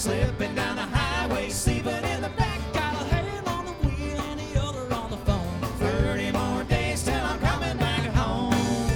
slipping down the highway, sleeping in the back. Got a hand on the wheel and the other on the phone. 30 more days till I'm coming back home.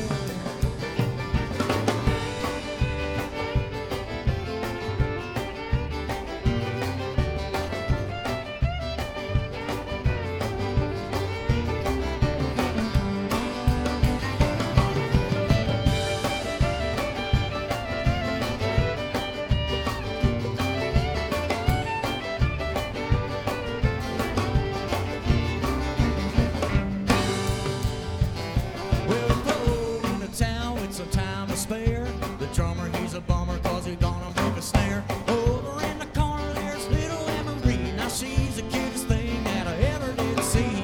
Some time to spare. The drummer, he's a bummer cause he gonna break a snare. Over in the corner there's little Emery. Now she's the cutest thing that I ever did see.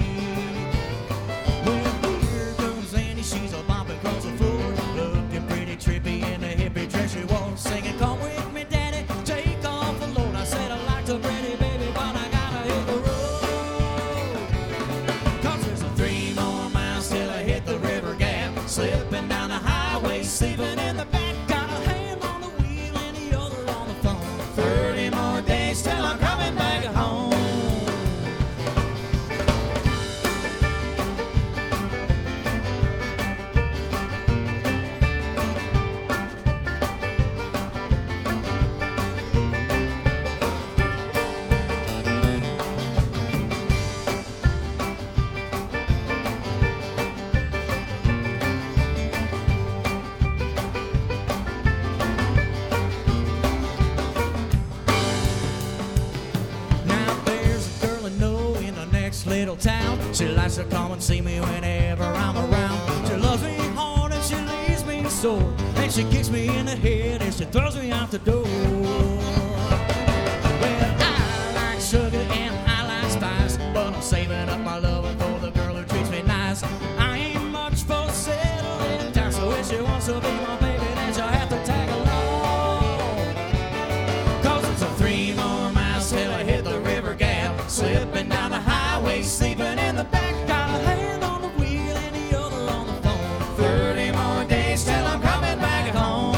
Well, here comes Annie, she's a bopping across the floor, looking pretty trippy in a hippie dress she wore, singing, "Come with me, Daddy, take off the load." I said, "I like to pretty baby, but I gotta hit the road." Cause there's 3 more miles till I hit the river gap, slipping down the highway, sleeping in the back. Got a hand on the wheel and the other on the phone. 30 more days till I'm coming back home. Little town, she likes to come and see me whenever I'm around. She loves me hard and she leaves me sore, and she kicks me in the head and she throws me out the door. Well, I like sugar and I like spice, but I'm saving up my loving for the girl who treats me nice. I ain't much for settling down, so if she wants to be my baby, then she'll have to tag along. Cause it's 3 more miles till I hit the river gap, slipping down the highway, sleeping in the back. Got a hand on the wheel and the other on the phone. 30 more days till I'm coming back home.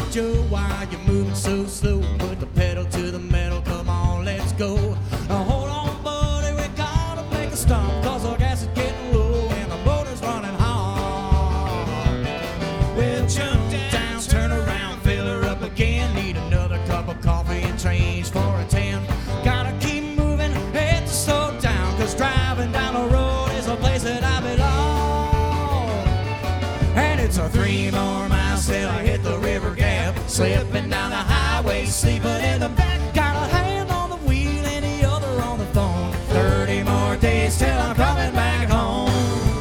at you while you're moving so slow. Put the pedal to the metal, come on, let's go. Now hold on, buddy, we gotta make a stop, cause our gas is getting low and the motor's running hard. Well, jump down, turn around, fill her up again. Need another cup of coffee and change for a 10. Gotta keep moving, hate to slow down, cause driving down the road is a place that I belong. And it's a 3 more miles till I hit the river gap. Slipping down the highway, sleeping in the back. Got a hand on the wheel and the other on the phone. 30 more days till I'm coming back home.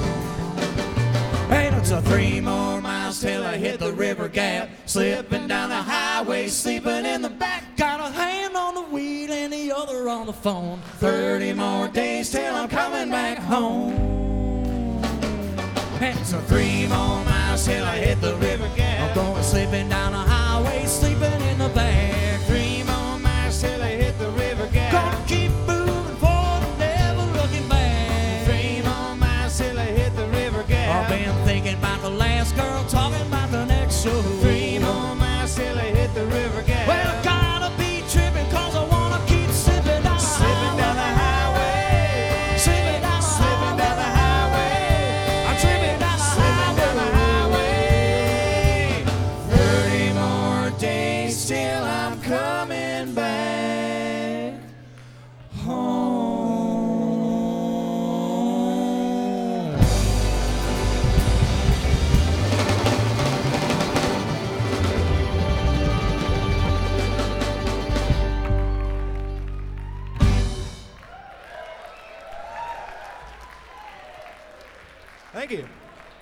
And it's a 3 more miles till I hit the river gap. Slipping down the highway, sleeping in the back. Got a hand on the wheel and the other on the phone. 30 more days till I'm coming back home. And it's a 3 more miles till I hit the river gap. I'm going slipping down the highway, sleeping in the back. 3 more miles till I hit the river gap. Gonna keep moving forward, never looking back. 3 more miles till I hit the river gap. I've been thinking about the last girl, talking about the next show. 3 more miles till I hit the river gap. Well, I gotta be tripping, cause I wanna keep slipping down the Slipping down the highway. Slipping down the Slipping down the highway. I'm tripping down the Slipping down the highway. 30 more days till I'm coming back home. Thank you.